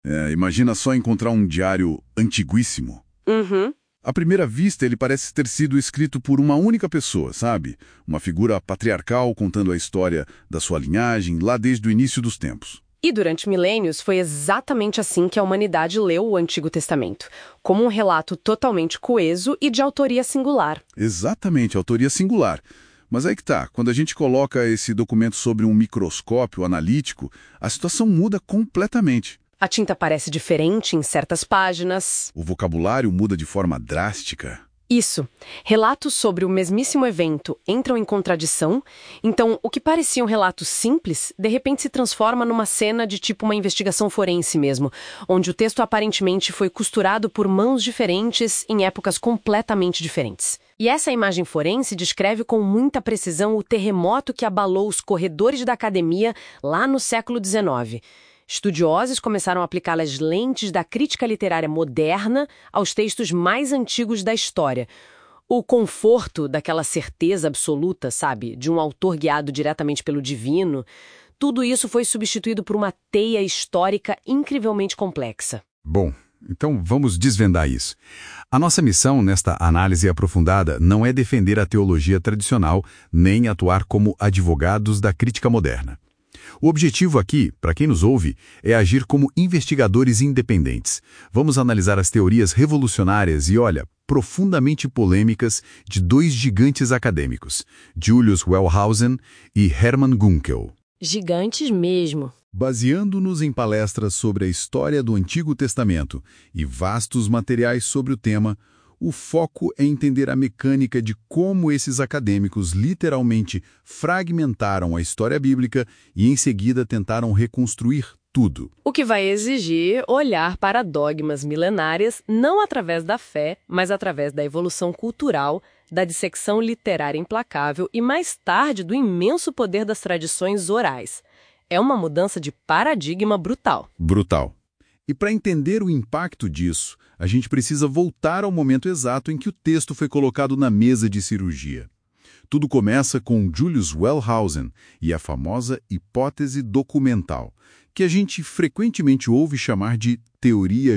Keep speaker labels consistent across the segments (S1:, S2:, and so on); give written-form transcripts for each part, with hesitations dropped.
S1: Imagina só encontrar um diário antiguíssimo.
S2: Uhum.
S1: À primeira vista, ele parece ter sido escrito por uma única pessoa, sabe? Uma figura patriarcal contando a história da sua linhagem lá desde o início dos tempos.
S2: E durante milênios foi exatamente assim que a humanidade leu o Antigo Testamento, como um relato totalmente coeso e de autoria singular.
S1: Exatamente, autoria singular. Mas aí que tá, quando a gente coloca esse documento sobre um microscópio analítico, a situação muda completamente.
S2: A tinta parece diferente em certas páginas.
S1: O vocabulário muda de forma drástica.
S2: Isso. Relatos sobre o mesmíssimo evento entram em contradição, então o que parecia um relato simples, de repente se transforma numa cena de tipo uma investigação forense mesmo, onde o texto aparentemente foi costurado por mãos diferentes em épocas completamente diferentes. E essa imagem forense descreve com muita precisão o terremoto que abalou os corredores da academia lá no século XIX. Estudiosos começaram a aplicar as lentes da crítica literária moderna aos textos mais antigos da história. O conforto daquela certeza absoluta, sabe, de um autor guiado diretamente pelo divino, tudo isso foi substituído por uma teia histórica incrivelmente complexa.
S3: Bom, então vamos desvendar isso. A nossa missão nesta análise aprofundada não é defender a teologia tradicional, nem atuar como advogados da crítica moderna. O objetivo aqui, para quem nos ouve, é agir como investigadores independentes. Vamos analisar as teorias revolucionárias e, olha, profundamente polêmicas de dois gigantes acadêmicos, Julius Wellhausen e Hermann Gunkel.
S2: Gigantes mesmo.
S1: Baseando-nos em palestras sobre a história do Antigo Testamento e vastos materiais sobre o tema, o foco é entender a mecânica de como esses acadêmicos literalmente fragmentaram a história bíblica e, em seguida, tentaram reconstruir tudo.
S2: O que vai exigir olhar para dogmas milenárias não através da fé, mas através da evolução cultural, da dissecção literária implacável e, mais tarde, do imenso poder das tradições orais. É uma mudança de paradigma brutal.
S1: Brutal. E para entender o impacto disso, a gente precisa voltar ao momento exato em que o texto foi colocado na mesa de cirurgia. Tudo começa com Julius Wellhausen e a famosa hipótese documental, que a gente frequentemente ouve chamar de teoria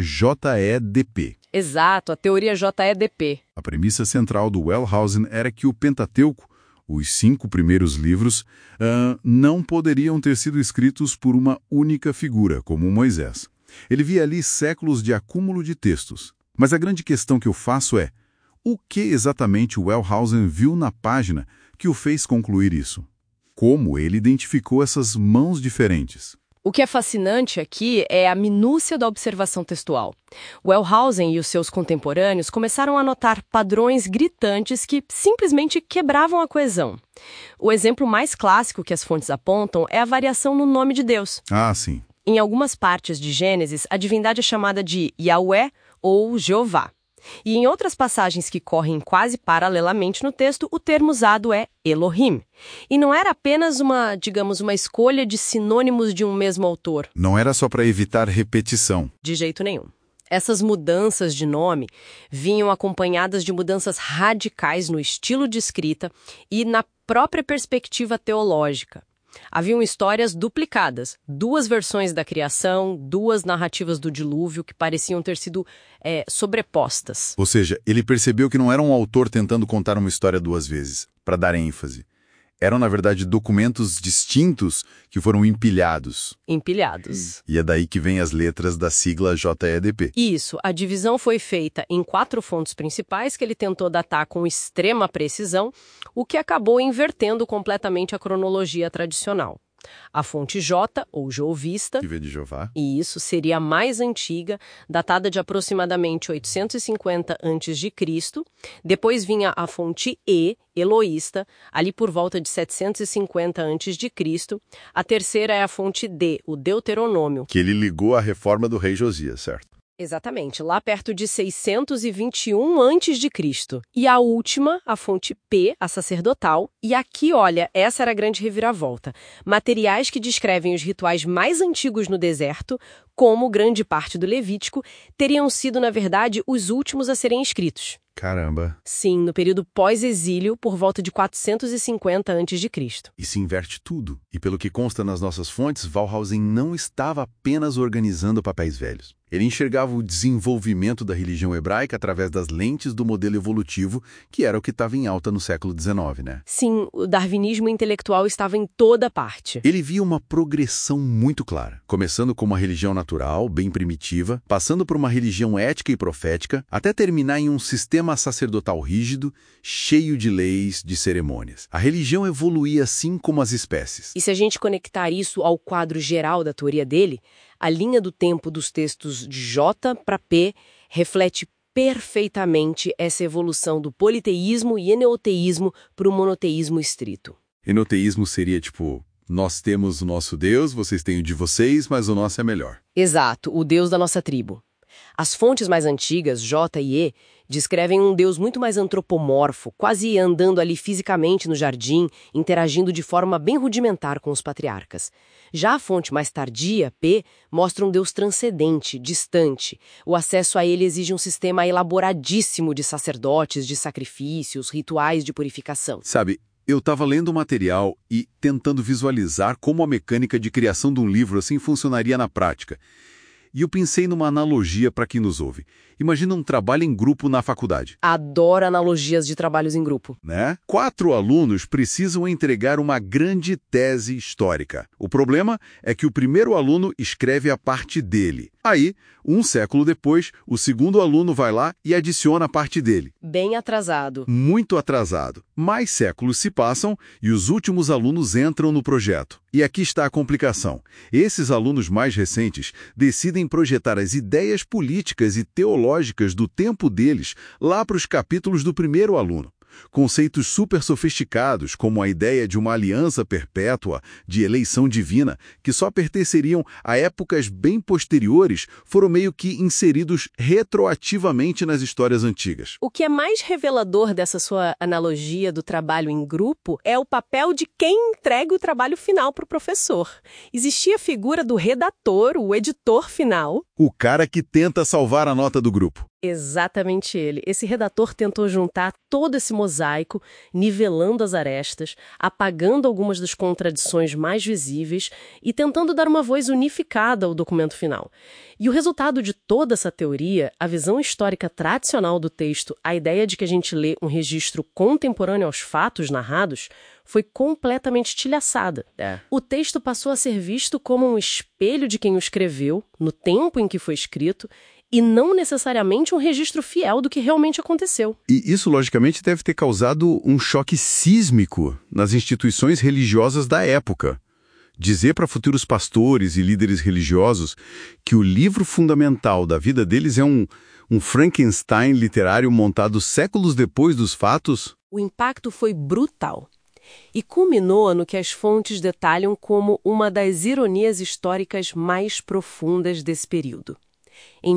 S1: JEDP.
S2: Exato, a teoria JEDP.
S1: A premissa central do Wellhausen era que o Pentateuco, os 5 primeiros livros, não poderiam ter sido escritos por uma única figura, como Moisés. Ele via ali séculos de acúmulo de textos. Mas a grande questão que eu faço é, o que exatamente o Wellhausen viu na página que o fez concluir isso? Como ele identificou essas mãos diferentes?
S2: O que é fascinante aqui é a minúcia da observação textual. Wellhausen e os seus contemporâneos começaram a notar padrões gritantes que simplesmente quebravam a coesão. O exemplo mais clássico que as fontes apontam é a variação no nome de Deus.
S1: Ah, sim.
S2: Em algumas partes de Gênesis, a divindade é chamada de Yahweh ou Jeová. E em outras passagens que correm quase paralelamente no texto, o termo usado é Elohim. E não era apenas uma escolha de sinônimos de um mesmo autor.
S1: Não era só para evitar repetição.
S2: De jeito nenhum. Essas mudanças de nome vinham acompanhadas de mudanças radicais no estilo de escrita e na própria perspectiva teológica. Haviam histórias duplicadas, 2 versões da criação, 2 narrativas do dilúvio que pareciam ter sido sobrepostas.
S1: Ou seja, ele percebeu que não era um autor tentando contar uma história 2 vezes, para dar ênfase. Eram, na verdade, documentos distintos que foram empilhados.
S2: Empilhados.
S1: E é daí que vem as letras da sigla JEDP.
S2: Isso, a divisão foi feita em 4 fontes principais que ele tentou datar com extrema precisão, o que acabou invertendo completamente a cronologia tradicional. A fonte J, ou Jovista,
S1: Que vem de Jeová.
S2: e isso seria a mais antiga, datada de aproximadamente 850 a.C. Depois vinha a fonte E, Eloísta, ali por volta de 750 a.C. A terceira é a fonte D, o Deuteronômio.
S1: Que ele ligou à reforma do rei Josias, certo?
S2: Exatamente, lá perto de 621 a.C. E a última, a fonte P, a sacerdotal. E aqui, olha, essa era a grande reviravolta. Materiais que descrevem os rituais mais antigos no deserto, como grande parte do Levítico, teriam sido, na verdade, os últimos a serem escritos.
S1: Caramba.
S2: Sim, no período pós-exílio, por volta de 450 a.C.
S1: Isso inverte tudo. E pelo que consta nas nossas fontes, Wellhausen não estava apenas organizando papéis velhos. Ele enxergava o desenvolvimento da religião hebraica através das lentes do modelo evolutivo, que era o que estava em alta no século XIX, né?
S2: Sim, o darwinismo intelectual estava em toda parte.
S1: Ele via uma progressão muito clara, começando com uma religião natural, bem primitiva, passando por uma religião ética e profética, até terminar em um sistema sacerdotal rígido, cheio de leis, de cerimônias. A religião evoluía assim como as espécies.
S2: E se a gente conectar isso ao quadro geral da teoria dele, a linha do tempo dos textos de J para P reflete perfeitamente essa evolução do politeísmo e enoteísmo para o monoteísmo estrito.
S1: Enoteísmo seria tipo, nós temos o nosso Deus, vocês têm o de vocês, mas o nosso é melhor.
S2: Exato, o Deus da nossa tribo. As fontes mais antigas, J e E, descrevem um Deus muito mais antropomorfo, quase andando ali fisicamente no jardim, interagindo de forma bem rudimentar com os patriarcas. Já a fonte mais tardia, P, mostra um Deus transcendente, distante. O acesso a ele exige um sistema elaboradíssimo de sacerdotes, de sacrifícios, rituais de purificação.
S1: Sabe, eu estava lendo o material e tentando visualizar como a mecânica de criação de um livro assim funcionaria na prática. E eu pensei numa analogia para quem nos ouve. Imagina um trabalho em grupo na faculdade.
S2: Adoro analogias de trabalhos em grupo.
S1: Né? 4 alunos precisam entregar uma grande tese histórica. O problema é que o primeiro aluno escreve a parte dele. Aí, um século depois, o segundo aluno vai lá e adiciona a parte dele.
S2: Bem atrasado.
S1: Muito atrasado. Mais séculos se passam e os últimos alunos entram no projeto. E aqui está a complicação. Esses alunos mais recentes decidem projetar as ideias políticas e teológicas do tempo deles lá para os capítulos do primeiro aluno. Conceitos super sofisticados, como a ideia de uma aliança perpétua, de eleição divina, que só pertenceriam a épocas bem posteriores, foram meio que inseridos retroativamente nas histórias antigas.
S2: O que é mais revelador dessa sua analogia do trabalho em grupo é o papel de quem entrega o trabalho final para o professor. Existia a figura do redator, o editor final.
S1: O cara que tenta salvar a nota do grupo.
S2: Exatamente ele. Esse redator tentou juntar todo esse mosaico, nivelando as arestas, apagando algumas das contradições mais visíveis e tentando dar uma voz unificada ao documento final. E o resultado de toda essa teoria, a visão histórica tradicional do texto, a ideia de que a gente lê um registro contemporâneo aos fatos narrados, foi completamente estilhaçada. O texto passou a ser visto como um espelho de quem o escreveu, no tempo em que foi escrito, e não necessariamente um registro fiel do que realmente aconteceu.
S1: E isso, logicamente, deve ter causado um choque sísmico nas instituições religiosas da época. Dizer para futuros pastores e líderes religiosos que o livro fundamental da vida deles é um Frankenstein literário montado séculos depois dos fatos.
S2: O impacto foi brutal. E culminou no que as fontes detalham como uma das ironias históricas mais profundas desse período. Em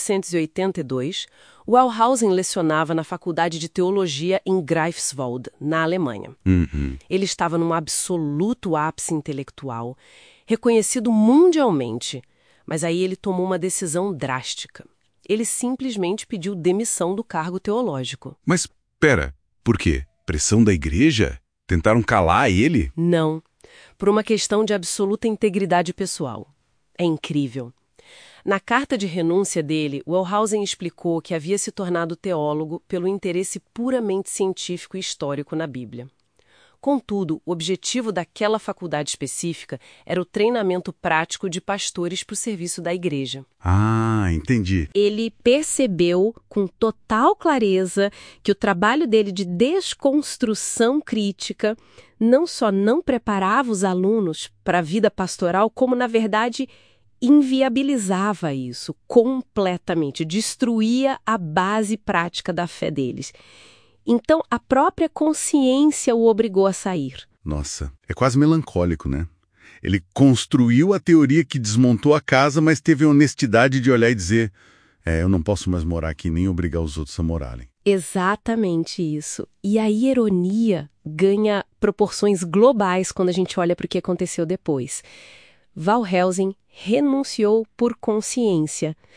S2: 1882, Wellhausen lecionava na Faculdade de Teologia em Greifswald, na Alemanha. Ele estava num absoluto ápice intelectual, reconhecido mundialmente, mas aí ele tomou uma decisão drástica. Ele simplesmente pediu demissão do cargo teológico.
S1: Mas, pera, por quê? Pressão da igreja? Tentaram calar ele?
S2: Não, por uma questão de absoluta integridade pessoal. É incrível. Na carta de renúncia dele, Wellhausen explicou que havia se tornado teólogo pelo interesse puramente científico e histórico na Bíblia. Contudo, o objetivo daquela faculdade específica era o treinamento prático de pastores para o serviço da igreja.
S1: Ah, entendi.
S2: Ele percebeu com total clareza que o trabalho dele de desconstrução crítica não só não preparava os alunos para a vida pastoral, como, na verdade, inviabilizava isso completamente, destruía a base prática da fé deles. Então, a própria consciência o obrigou a sair.
S1: Nossa, é quase melancólico, né? Ele construiu a teoria que desmontou a casa, mas teve a honestidade de olhar e dizer: eu não posso mais morar aqui, nem obrigar os outros a morarem.
S2: Exatamente isso. E a ironia ganha proporções globais quando a gente olha para o que aconteceu depois. Wellhausen renunciou por consciência,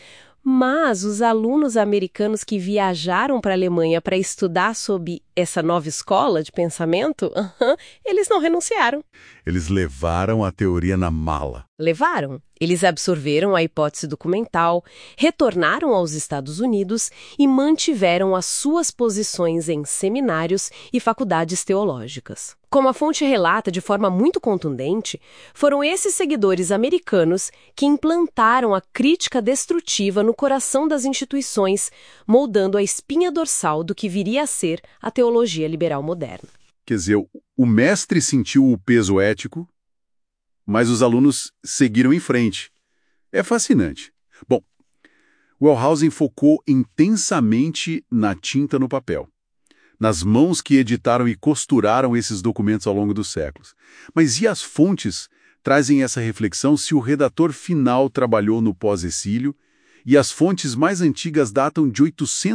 S2: Mas os alunos americanos que viajaram para a Alemanha para estudar sob essa nova escola de pensamento, eles não renunciaram.
S1: Eles levaram a teoria na mala.
S2: Levaram. Eles absorveram a hipótese documental, retornaram aos Estados Unidos e mantiveram as suas posições em seminários e faculdades teológicas. Como a fonte relata de forma muito contundente, foram esses seguidores americanos que implantaram a crítica destrutiva no coração das instituições, moldando a espinha dorsal do que viria a ser a teologia liberal moderna.
S1: Quer dizer, o mestre sentiu o peso ético, mas os alunos seguiram em frente. É fascinante. Bom, Wellhausen focou intensamente na tinta no papel, nas mãos que editaram e costuraram esses documentos ao longo dos séculos. Mas e as fontes trazem essa reflexão se o redator final trabalhou no pós-exílio e as fontes mais antigas datam de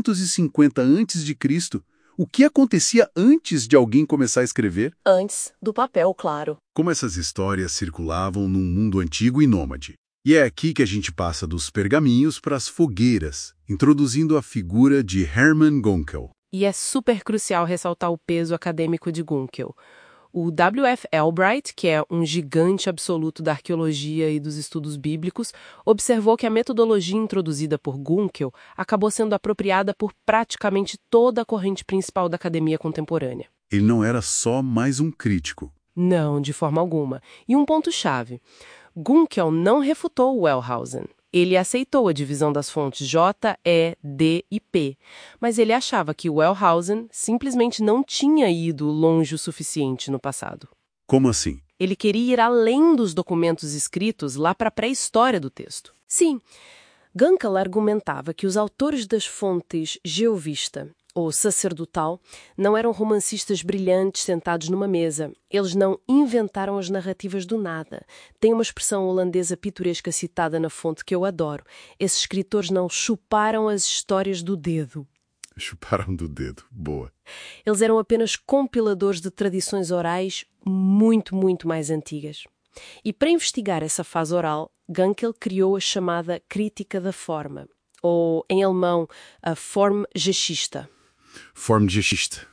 S1: 850 a.C.? O que acontecia antes de alguém começar a escrever?
S2: Antes do papel, claro.
S1: Como essas histórias circulavam num mundo antigo e nômade. E é aqui que a gente passa dos pergaminhos para as fogueiras, introduzindo a figura de Hermann Gunkel.
S2: E é super crucial ressaltar o peso acadêmico de Gunkel. O W.F. Albright, que é um gigante absoluto da arqueologia e dos estudos bíblicos, observou que a metodologia introduzida por Gunkel acabou sendo apropriada por praticamente toda a corrente principal da academia contemporânea.
S1: Ele não era só mais um crítico.
S2: Não, de forma alguma. E um ponto-chave. Gunkel não refutou Wellhausen. Ele aceitou a divisão das fontes J, E, D e P, mas ele achava que Wellhausen simplesmente não tinha ido longe o suficiente no passado.
S1: Como assim?
S2: Ele queria ir além dos documentos escritos lá para a pré-história do texto. Sim, Gunkel argumentava que os autores das fontes Jeovista ou sacerdotal não eram romancistas brilhantes sentados numa mesa. Eles não inventaram as narrativas do nada. Tem uma expressão holandesa pitoresca citada na fonte que eu adoro. Esses escritores não chuparam as histórias do dedo.
S1: Chuparam do dedo. Boa.
S2: Eles eram apenas compiladores de tradições orais muito, muito mais antigas. E para investigar essa fase oral, Gunkel criou a chamada crítica da forma, ou, em alemão, a Formgeschichte.
S1: Formgeschichte.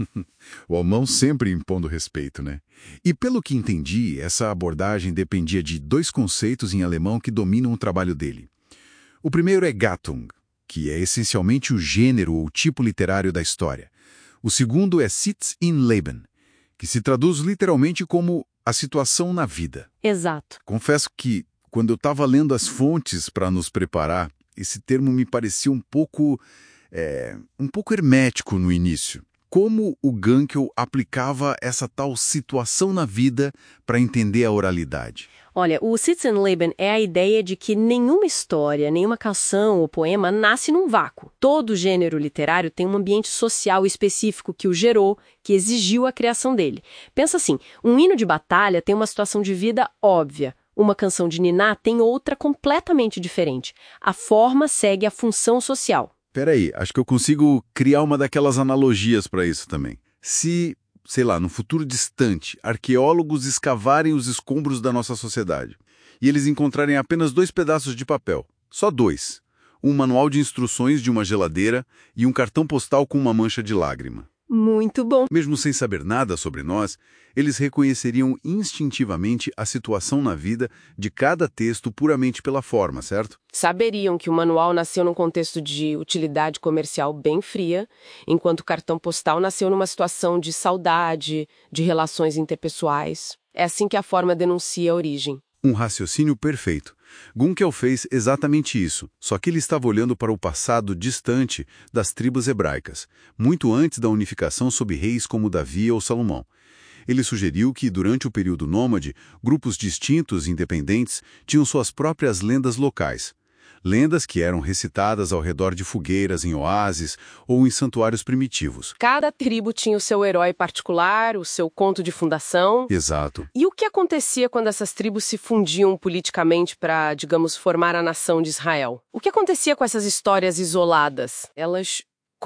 S1: O alemão sempre impondo respeito, né? E pelo que entendi, essa abordagem dependia de dois conceitos em alemão que dominam o trabalho dele. O primeiro é Gattung, que é essencialmente o gênero ou tipo literário da história. O segundo é Sitz im Leben, que se traduz literalmente como a situação na vida.
S2: Exato.
S1: Confesso que, quando eu estava lendo as fontes para nos preparar, esse termo me parecia um pouco hermético no início. Como o Gunkel aplicava essa tal situação na vida para entender a oralidade?
S2: Olha, o Sitzenleben é a ideia de que nenhuma história, nenhuma canção ou poema nasce num vácuo. Todo gênero literário tem um ambiente social específico que o gerou, que exigiu a criação dele. Pensa assim, um hino de batalha tem uma situação de vida óbvia. Uma canção de niná tem outra completamente diferente. A forma segue a função social.
S1: Peraí, acho que eu consigo criar uma daquelas analogias para isso também. Se, sei lá, no futuro distante, arqueólogos escavarem os escombros da nossa sociedade e eles encontrarem apenas 2 pedaços de papel, só 2, um manual de instruções de uma geladeira e um cartão postal com uma mancha de lágrima.
S2: Muito bom.
S1: Mesmo sem saber nada sobre nós, eles reconheceriam instintivamente a situação na vida de cada texto puramente pela forma, certo?
S2: Saberiam que o manual nasceu num contexto de utilidade comercial bem fria, enquanto o cartão postal nasceu numa situação de saudade, de relações interpessoais. É assim que a forma denuncia a origem.
S1: Um raciocínio perfeito. Gunkel fez exatamente isso, só que ele estava olhando para o passado distante das tribos hebraicas, muito antes da unificação sob reis como Davi ou Salomão. Ele sugeriu que, durante o período nômade, grupos distintos e independentes tinham suas próprias lendas locais. Lendas que eram recitadas ao redor de fogueiras em oásis ou em santuários primitivos.
S2: Cada tribo tinha o seu herói particular, o seu conto de fundação.
S1: Exato.
S2: E o que acontecia quando essas tribos se fundiam politicamente para, digamos, formar a nação de Israel? O que acontecia com essas histórias isoladas? Elas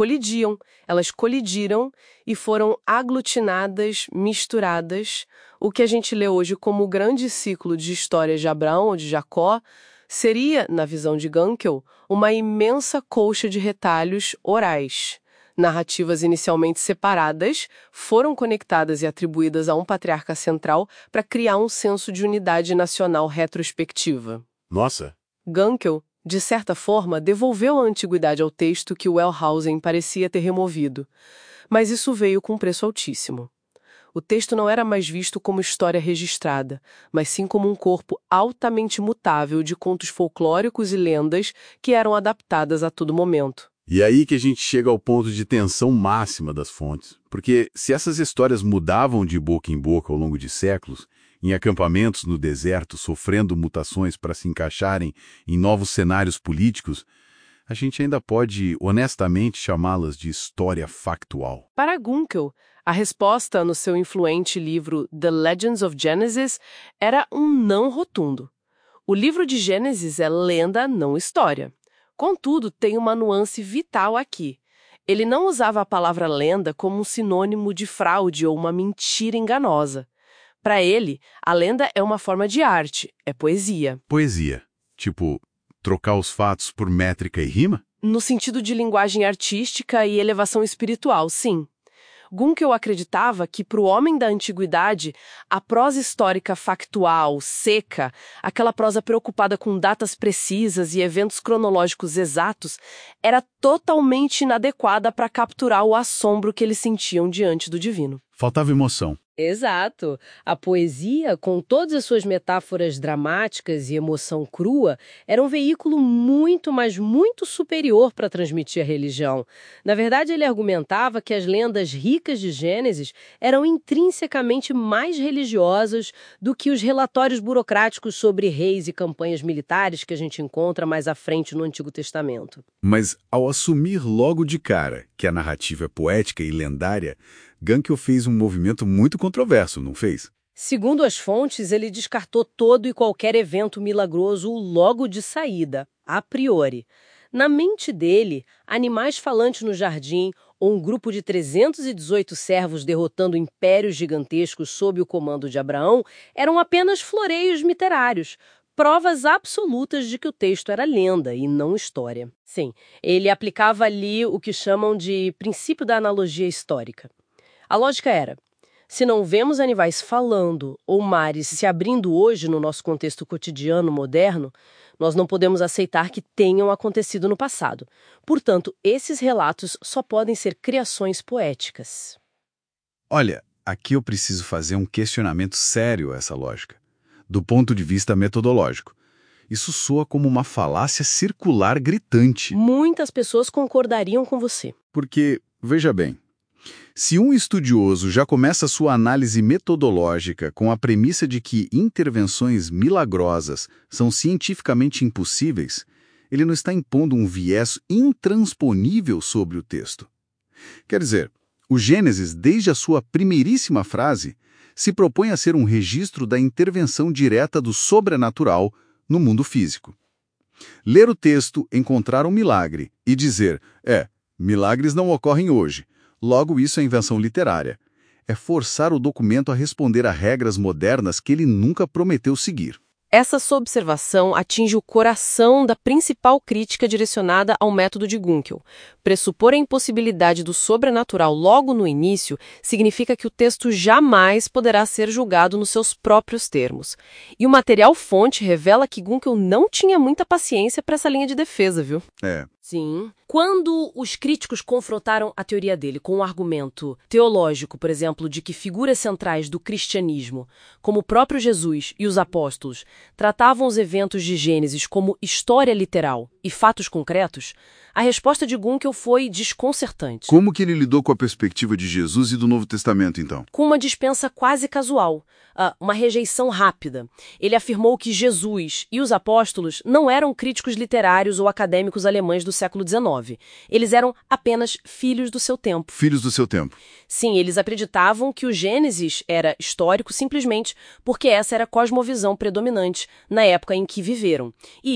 S2: colidiram e foram aglutinadas, misturadas, o que a gente lê hoje como o grande ciclo de histórias de Abraão ou de Jacó, Seria, na visão de Gunkel, uma imensa colcha de retalhos orais. Narrativas inicialmente separadas foram conectadas e atribuídas a um patriarca central para criar um senso de unidade nacional retrospectiva.
S1: Nossa!
S2: Gunkel, de certa forma, devolveu a antiguidade ao texto que Wellhausen parecia ter removido. Mas isso veio com um preço altíssimo. O texto não era mais visto como história registrada, mas sim como um corpo altamente mutável de contos folclóricos e lendas que eram adaptadas a todo momento.
S1: E aí que a gente chega ao ponto de tensão máxima das fontes. Porque se essas histórias mudavam de boca em boca ao longo de séculos, em acampamentos no deserto, sofrendo mutações para se encaixarem em novos cenários políticos, a gente ainda pode, honestamente, chamá-las de história factual.
S2: Para Gunkel, a resposta no seu influente livro The Legends of Genesis era um não rotundo. O livro de Gênesis é lenda, não história. Contudo, tem uma nuance vital aqui. Ele não usava a palavra lenda como um sinônimo de fraude ou uma mentira enganosa. Para ele, a lenda é uma forma de arte, é poesia.
S1: Poesia. Tipo, trocar os fatos por métrica e rima?
S2: No sentido de linguagem artística e elevação espiritual, sim. Gunkel acreditava que, para o homem da antiguidade, a prosa histórica factual, seca, aquela prosa preocupada com datas precisas e eventos cronológicos exatos, era totalmente inadequada para capturar o assombro que eles sentiam diante do divino.
S1: Faltava emoção.
S4: Exato. A poesia, com todas as suas metáforas dramáticas e emoção crua, era um veículo muito, mas muito superior para transmitir a religião. Na verdade, ele argumentava que as lendas ricas de Gênesis eram intrinsecamente mais religiosas do que os relatórios burocráticos sobre reis e campanhas militares que a gente encontra mais à frente no Antigo Testamento.
S3: Mas, ao assumir logo de cara que a narrativa é poética e lendária, Gunkel fez um movimento muito controverso, não fez?
S4: Segundo as fontes, ele descartou todo e qualquer evento milagroso logo de saída, a priori. Na mente dele, animais falantes no jardim ou um grupo de 318 servos derrotando impérios gigantescos sob o comando de Abraão eram apenas floreios literários, provas absolutas de que o texto era lenda e não história. Sim, ele aplicava ali o que chamam de princípio da analogia histórica. A lógica era, se não vemos animais falando ou mares se abrindo hoje no nosso contexto cotidiano moderno, nós não podemos aceitar que tenham acontecido no passado. Portanto, esses relatos só podem ser criações poéticas.
S3: Olha, aqui eu preciso fazer um questionamento sério a essa lógica. Do ponto de vista metodológico, isso soa como uma falácia circular gritante.
S4: Muitas pessoas concordariam com você.
S3: Porque, veja bem, se um estudioso já começa sua análise metodológica com a premissa de que intervenções milagrosas são cientificamente impossíveis, ele não está impondo um viés intransponível sobre o texto. Quer dizer, o Gênesis, desde a sua primeiríssima frase, se propõe a ser um registro da intervenção direta do sobrenatural no mundo físico. Ler o texto, encontrar um milagre e dizer, milagres não ocorrem hoje, logo isso é invenção literária. É forçar o documento a responder a regras modernas que ele nunca prometeu seguir.
S2: Essa sua observação atinge o coração da principal crítica direcionada ao método de Gunkel. Pressupor a impossibilidade do sobrenatural logo no início significa que o texto jamais poderá ser julgado nos seus próprios termos. E o material-fonte revela que Gunkel não tinha muita paciência para essa linha de defesa, viu?
S4: Sim. Quando os críticos confrontaram a teoria dele com um argumento teológico, por exemplo, de que figuras centrais do cristianismo, como o próprio Jesus e os apóstolos, tratavam os eventos de Gênesis como história literal e fatos concretos, a resposta de Gunkel foi desconcertante.
S1: Como que ele lidou com a perspectiva de Jesus e do Novo Testamento, então?
S4: Com uma dispensa quase casual, uma rejeição rápida. Ele afirmou que Jesus e os apóstolos não eram críticos literários ou acadêmicos alemães do século XIX. Eles eram apenas filhos do seu tempo.
S1: Filhos do seu tempo.
S4: Sim, eles acreditavam que o Gênesis era histórico simplesmente porque essa era a cosmovisão predominante na época em que viveram. E isso,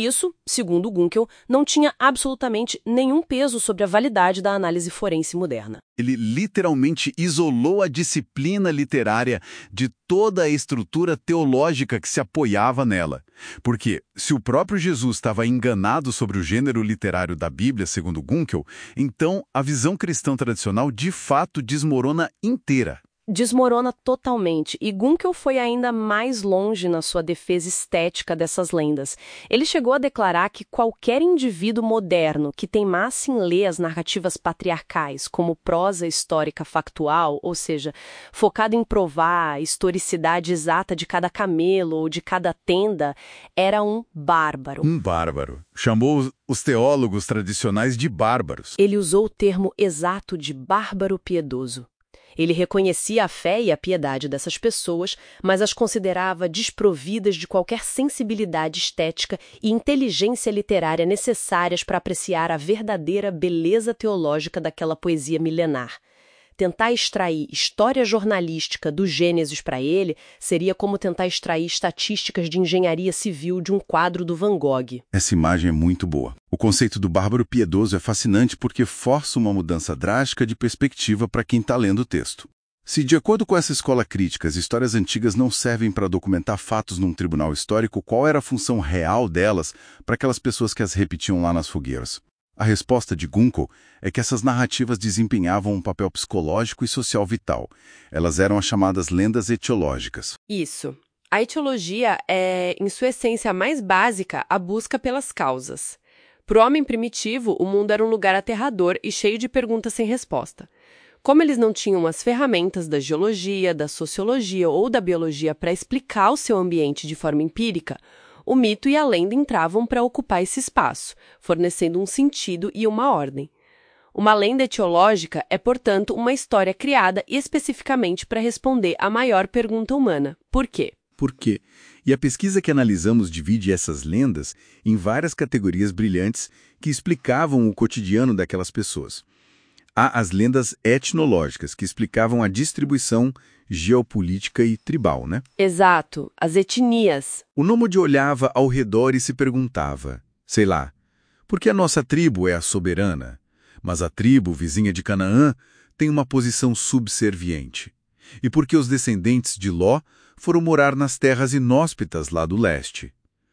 S4: segundo Gunkel, não tinha absolutamente nenhum peso sobre a validade da análise forense moderna.
S1: Ele literalmente isolou a disciplina literária de toda a estrutura teológica que se apoiava nela. Porque, se o próprio Jesus estava enganado sobre o gênero literário da Bíblia, segundo Gunkel, então a visão cristã tradicional de fato desmorona inteira.
S4: Desmorona totalmente, e Gunkel foi ainda mais longe na sua defesa estética dessas lendas. Ele chegou a declarar que qualquer indivíduo moderno que teimasse em ler as narrativas patriarcais como prosa histórica factual, ou seja, focado em provar a historicidade exata de cada camelo ou de cada tenda, era um bárbaro.
S1: Um bárbaro. Chamou os teólogos tradicionais de bárbaros.
S4: Ele usou o termo exato de bárbaro piedoso. Ele reconhecia a fé e a piedade dessas pessoas, mas as considerava desprovidas de qualquer sensibilidade estética e inteligência literária necessárias para apreciar a verdadeira beleza teológica daquela poesia milenar. Tentar extrair história jornalística do Gênesis para ele seria como tentar extrair estatísticas de engenharia civil de um quadro do Van Gogh.
S1: Essa imagem é muito boa. O conceito do bárbaro piedoso é fascinante porque força uma mudança drástica de perspectiva para quem está lendo o texto. Se, de acordo com essa escola crítica, as histórias antigas não servem para documentar fatos num tribunal histórico, qual era a função real delas para aquelas pessoas que as repetiam lá nas fogueiras? A resposta de Gunkel é que essas narrativas desempenhavam um papel psicológico e social vital. Elas eram as chamadas lendas etiológicas.
S2: Isso. A etiologia é, em sua essência mais básica, a busca pelas causas. Para o homem primitivo, o mundo era um lugar aterrador e cheio de perguntas sem resposta. Como eles não tinham as ferramentas da geologia, da sociologia ou da biologia para explicar o seu ambiente de forma empírica, o mito e a lenda entravam para ocupar esse espaço, fornecendo um sentido e uma ordem. Uma lenda etiológica é, portanto, uma história criada especificamente para responder à maior pergunta humana: por quê?
S1: Por quê? E a pesquisa que analisamos divide essas lendas em várias categorias brilhantes que explicavam o cotidiano daquelas pessoas. Há as lendas etnológicas, que explicavam a distribuição geopolítica e tribal, né?
S2: Exato, as etnias.
S1: O nômade olhava ao redor e se perguntava, sei lá, por que a nossa tribo é a soberana, mas a tribo vizinha de Canaã tem uma posição subserviente? E por que os descendentes de Ló foram morar nas terras inóspitas lá do leste?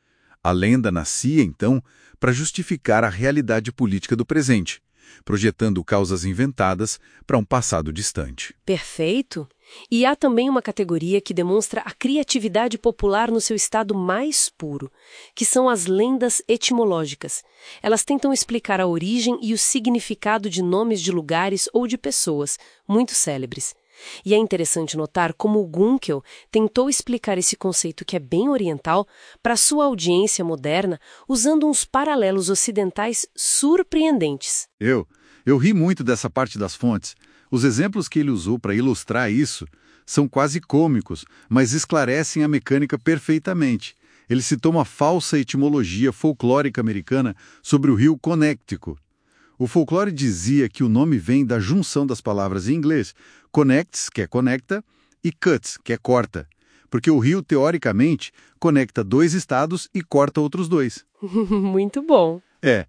S1: A lenda nascia, então, para justificar a realidade política do presente, projetando causas inventadas para um passado distante.
S4: Perfeito! E há também uma categoria que demonstra a criatividade popular no seu estado mais puro, que são as lendas etimológicas. Elas tentam explicar a origem e o significado de nomes de lugares ou de pessoas, muito célebres. E é interessante notar como o Gunkel tentou explicar esse conceito que é bem oriental para sua audiência moderna, usando uns paralelos ocidentais surpreendentes.
S1: Eu ri muito dessa parte das fontes. Os exemplos que ele usou para ilustrar isso são quase cômicos, mas esclarecem a mecânica perfeitamente. Ele citou uma falsa etimologia folclórica americana sobre o rio Connecticut. O folclore dizia que o nome vem da junção das palavras em inglês connects, que é conecta, e cuts, que é corta, porque o rio, teoricamente, conecta dois estados e corta outros dois.
S2: Muito bom.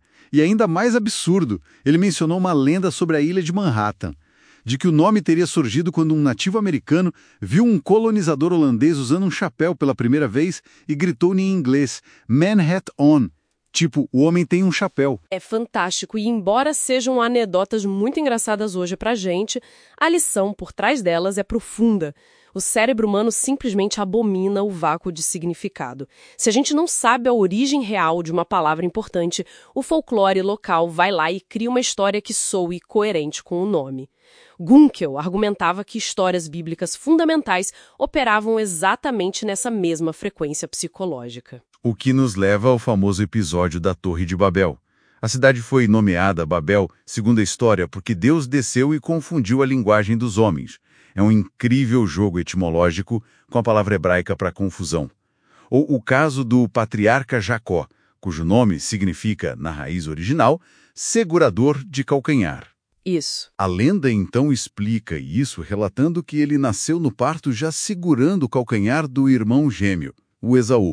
S1: E ainda mais absurdo, ele mencionou uma lenda sobre a ilha de Manhattan, de que o nome teria surgido quando um nativo americano viu um colonizador holandês usando um chapéu pela primeira vez e gritou em inglês, "Man hat on", tipo, o homem tem um chapéu.
S2: É fantástico e, embora sejam anedotas muito engraçadas hoje pra gente, a lição por trás delas é profunda. O cérebro humano simplesmente abomina o vácuo de significado. Se a gente não sabe a origem real de uma palavra importante, o folclore local vai lá e cria uma história que soe coerente com o nome. Gunkel argumentava que histórias bíblicas fundamentais operavam exatamente nessa mesma frequência psicológica.
S1: O que nos leva ao famoso episódio da Torre de Babel. A cidade foi nomeada Babel, segundo a história, porque Deus desceu e confundiu a linguagem dos homens. É um incrível jogo etimológico com a palavra hebraica para confusão. Ou o caso do patriarca Jacó, cujo nome significa, na raiz original, segurador de calcanhar.
S2: Isso.
S1: A lenda então explica isso relatando que ele nasceu no parto já segurando o calcanhar do irmão gêmeo, o Esaú.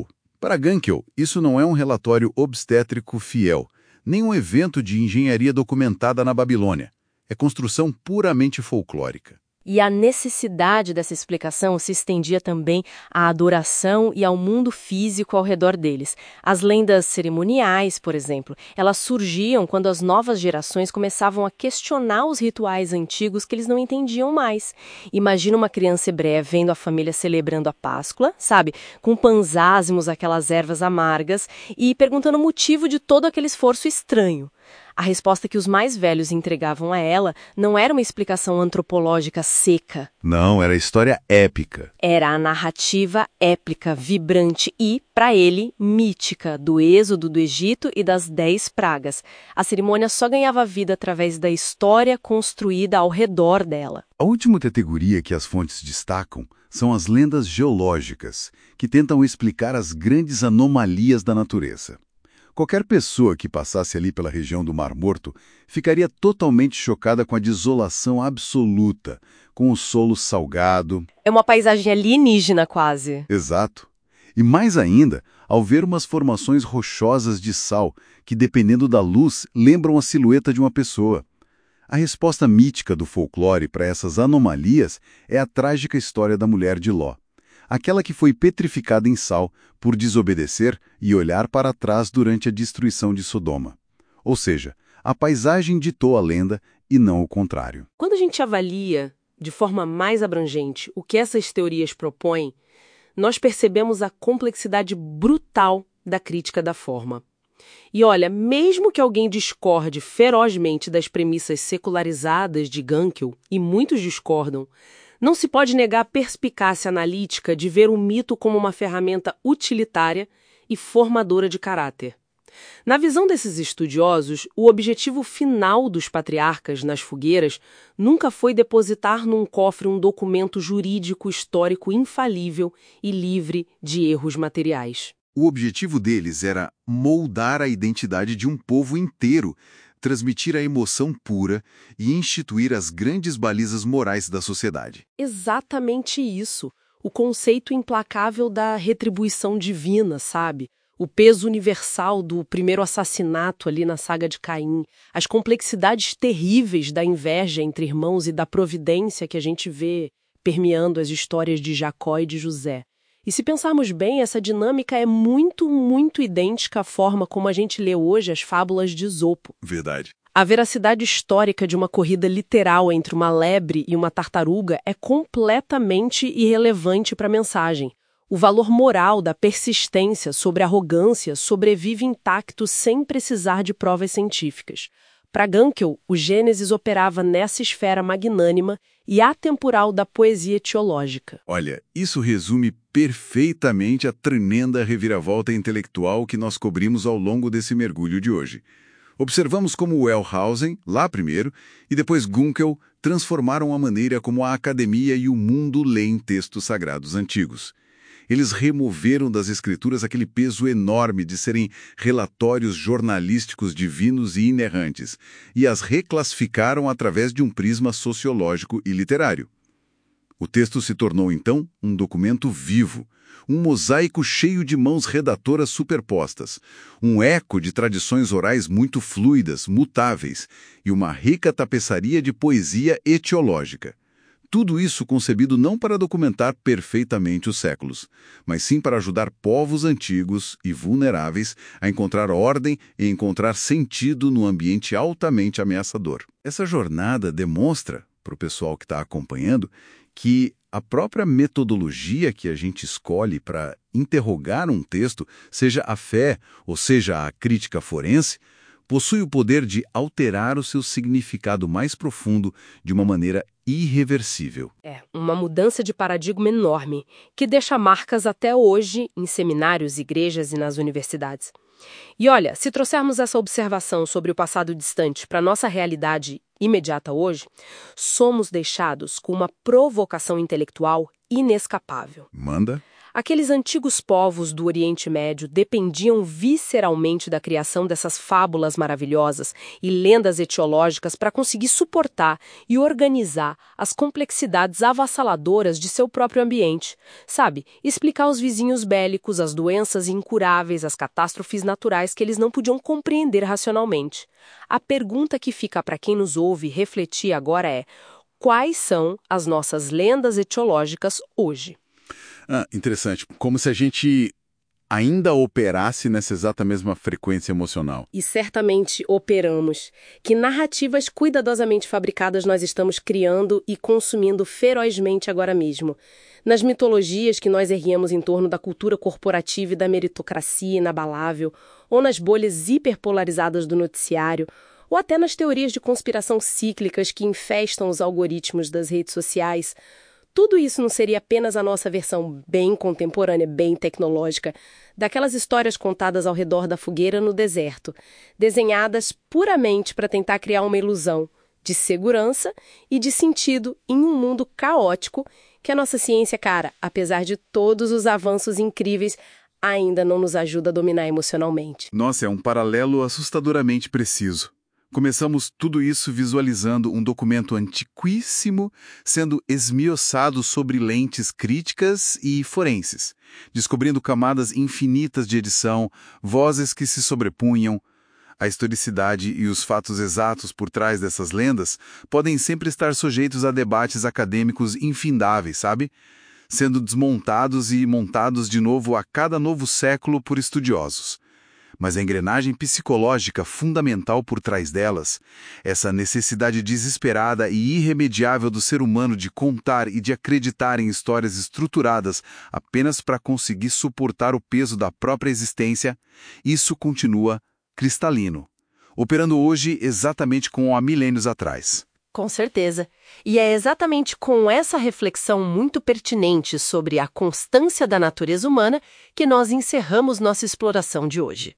S1: Para Gunkel, isso não é um relatório obstétrico fiel, nem um evento de engenharia documentada na Babilônia. É construção puramente folclórica.
S4: E a necessidade dessa explicação se estendia também à adoração e ao mundo físico ao redor deles. As lendas cerimoniais, por exemplo, elas surgiam quando as novas gerações começavam a questionar os rituais antigos que eles não entendiam mais. Imagina uma criança hebreia vendo a família celebrando a Páscoa, sabe, com panzásmos, aquelas ervas amargas, e perguntando o motivo de todo aquele esforço estranho. A resposta que os mais velhos entregavam a ela não era uma explicação antropológica seca.
S1: Não, era história épica.
S4: Era a narrativa épica, vibrante e, para ele, mítica, do êxodo do Egito e das 10 pragas. A cerimônia só ganhava vida através da história construída ao redor dela.
S1: A última categoria que as fontes destacam são as lendas geológicas, que tentam explicar as grandes anomalias da natureza. Qualquer pessoa que passasse ali pela região do Mar Morto ficaria totalmente chocada com a desolação absoluta, com o solo salgado.
S4: É uma paisagem alienígena, quase.
S1: Exato. E mais ainda, ao ver umas formações rochosas de sal que, dependendo da luz, lembram a silhueta de uma pessoa. A resposta mítica do folclore para essas anomalias é a trágica história da mulher de Ló. Aquela que foi petrificada em sal por desobedecer e olhar para trás durante a destruição de Sodoma. Ou seja, a paisagem ditou a lenda e não o contrário.
S4: Quando a gente avalia, de forma mais abrangente, o que essas teorias propõem, nós percebemos a complexidade brutal da crítica da forma. E olha, mesmo que alguém discorde ferozmente das premissas secularizadas de Gunkel, e muitos discordam, não se pode negar a perspicácia analítica de ver o mito como uma ferramenta utilitária e formadora de caráter. Na visão desses estudiosos, o objetivo final dos patriarcas nas fogueiras nunca foi depositar num cofre um documento jurídico histórico infalível e livre de erros materiais.
S1: O objetivo deles era moldar a identidade de um povo inteiro, transmitir a emoção pura e instituir as grandes balizas morais da sociedade.
S4: Exatamente isso. O conceito implacável da retribuição divina, sabe? O peso universal do primeiro assassinato ali na saga de Caim, as complexidades terríveis da inveja entre irmãos e da providência que a gente vê permeando as histórias de Jacó e de José. E se pensarmos bem, essa dinâmica é muito, muito idêntica à forma como a gente lê hoje as fábulas de Esopo.
S1: Verdade.
S4: A veracidade histórica de uma corrida literal entre uma lebre e uma tartaruga é completamente irrelevante para a mensagem. O valor moral da persistência sobre a arrogância sobrevive intacto sem precisar de provas científicas. Para Gunkel, o Gênesis operava nessa esfera magnânima e atemporal da poesia teológica.
S1: Olha, isso resume perfeitamente a tremenda reviravolta intelectual que nós cobrimos ao longo desse mergulho de hoje. Observamos como Wellhausen, lá primeiro, e depois Gunkel transformaram a maneira como a academia e o mundo leem textos sagrados antigos. Eles removeram das escrituras aquele peso enorme de serem relatórios jornalísticos divinos e inerrantes, e as reclassificaram através de um prisma sociológico e literário. O texto se tornou, então, um documento vivo, um mosaico cheio de mãos redatoras superpostas, um eco de tradições orais muito fluidas, mutáveis, e uma rica tapeçaria de poesia etiológica. Tudo isso concebido não para documentar perfeitamente os séculos, mas sim para ajudar povos antigos e vulneráveis a encontrar ordem e encontrar sentido no ambiente altamente ameaçador. Essa jornada demonstra, para o pessoal que está acompanhando, que a própria metodologia que a gente escolhe para interrogar um texto, seja a fé ou seja a crítica forense, possui o poder de alterar o seu significado mais profundo de uma maneira irreversível.
S4: É, uma mudança de paradigma enorme, que deixa marcas até hoje em seminários, igrejas e nas universidades. E olha, se trouxermos essa observação sobre o passado distante para a nossa realidade imediata hoje, somos deixados com uma provocação intelectual inescapável.
S1: Manda.
S4: Aqueles antigos povos do Oriente Médio dependiam visceralmente da criação dessas fábulas maravilhosas e lendas etiológicas para conseguir suportar e organizar as complexidades avassaladoras de seu próprio ambiente. Sabe, explicar aos vizinhos bélicos as doenças incuráveis, as catástrofes naturais que eles não podiam compreender racionalmente. A pergunta que fica para quem nos ouve refletir agora é: quais são as nossas lendas etiológicas hoje?
S1: Interessante. Como se a gente ainda operasse nessa exata mesma frequência emocional.
S4: E certamente operamos. Que narrativas cuidadosamente fabricadas nós estamos criando e consumindo ferozmente agora mesmo? Nas mitologias que nós erguemos em torno da cultura corporativa e da meritocracia inabalável, ou nas bolhas hiperpolarizadas do noticiário, ou até nas teorias de conspiração cíclicas que infestam os algoritmos das redes sociais. Tudo isso não seria apenas a nossa versão bem contemporânea, bem tecnológica, daquelas histórias contadas ao redor da fogueira no deserto, desenhadas puramente para tentar criar uma ilusão de segurança e de sentido em um mundo caótico que a nossa ciência, cara, apesar de todos os avanços incríveis, ainda não nos ajuda a dominar emocionalmente.
S1: Nossa, é um paralelo assustadoramente preciso. Começamos tudo isso visualizando um documento antiquíssimo sendo esmiuçado sobre lentes críticas e forenses, descobrindo camadas infinitas de edição, vozes que se sobrepunham. A historicidade e os fatos exatos por trás dessas lendas podem sempre estar sujeitos a debates acadêmicos infindáveis, sabe? Sendo desmontados e montados de novo a cada novo século por estudiosos. Mas a engrenagem psicológica fundamental por trás delas, essa necessidade desesperada e irremediável do ser humano de contar e de acreditar em histórias estruturadas apenas para conseguir suportar o peso da própria existência, isso continua cristalino, operando hoje exatamente como há milênios atrás.
S2: Com certeza. E é exatamente com essa reflexão muito pertinente sobre a constância da natureza humana que nós encerramos nossa exploração de hoje.